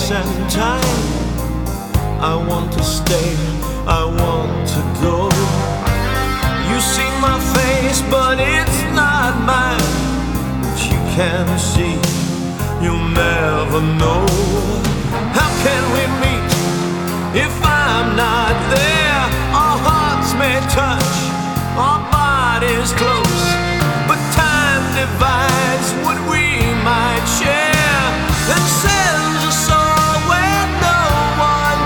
space and time. I want to stay, I want to go. You see my face, but it's not mine. But you can see, you'll never know. How can we meet if I'm not there? Our hearts may touch, our bodies close, but time divides what we might share and sends us all where no one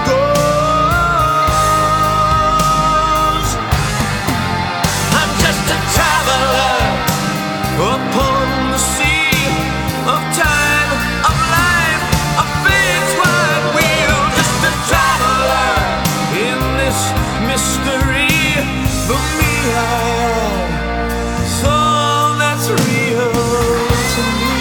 goes. I'm just a traveler upon the sea of time, of life, of fate's wide wheel. Just a traveler in this mystery. For me, I am so that's real to me.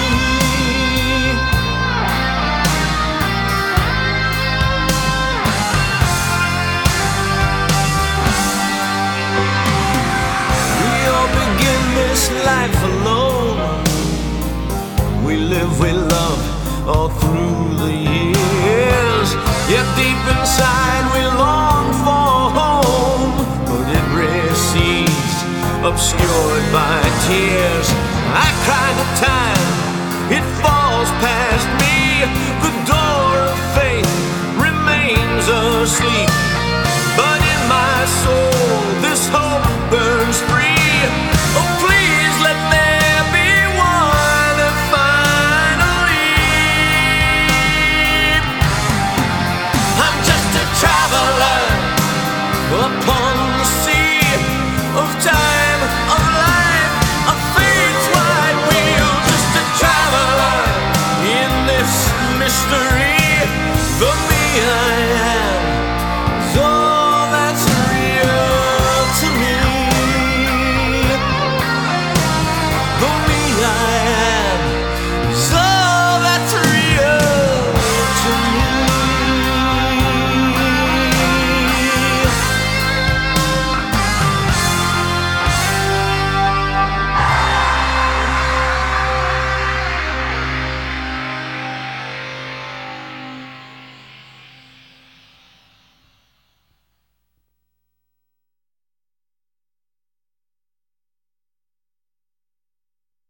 We all begin this life alone. We live, we love all through the years. Yet deep inside we long for home, but it recedes, obscured by tears. I cry the time, it falls past me. The door of faith remains asleep.